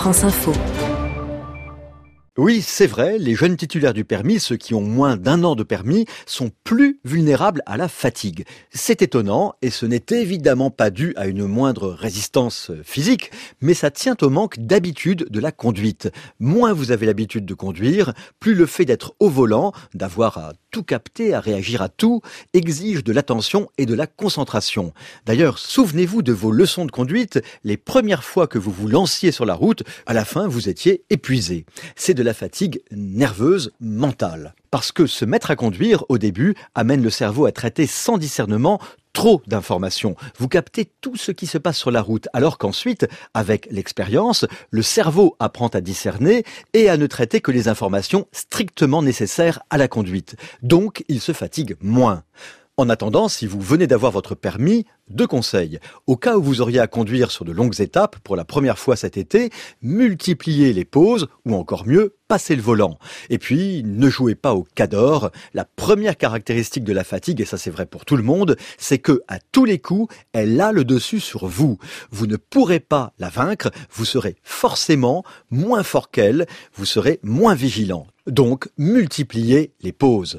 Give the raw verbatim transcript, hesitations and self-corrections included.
France Info. Oui, c'est vrai, les jeunes titulaires du permis, ceux qui ont moins d'un an de permis, sont plus vulnérables à la fatigue. C'est étonnant et ce n'est évidemment pas dû à une moindre résistance physique, mais ça tient au manque d'habitude de la conduite. Moins vous avez l'habitude de conduire, plus le fait d'être au volant, d'avoir à tout capter, à réagir à tout, exige de l'attention et de la concentration. D'ailleurs, souvenez-vous de vos leçons de conduite, les premières fois que vous vous lanciez sur la route, à la fin vous étiez épuisé. C'est de la fatigue nerveuse mentale. Parce que se mettre à conduire, au début, amène le cerveau à traiter sans discernement trop d'informations. Vous captez tout ce qui se passe sur la route, alors qu'ensuite, avec l'expérience, le cerveau apprend à discerner et à ne traiter que les informations strictement nécessaires à la conduite. Donc, il se fatigue moins. En attendant, si vous venez d'avoir votre permis, deux conseils. Au cas où vous auriez à conduire sur de longues étapes pour la première fois cet été, multipliez les pauses ou encore mieux, passez le volant. Et puis, ne jouez pas au cador. La première caractéristique de la fatigue, et ça c'est vrai pour tout le monde, c'est que à tous les coups, elle a le dessus sur vous. Vous ne pourrez pas la vaincre, vous serez forcément moins fort qu'elle, vous serez moins vigilant. Donc, multipliez les pauses.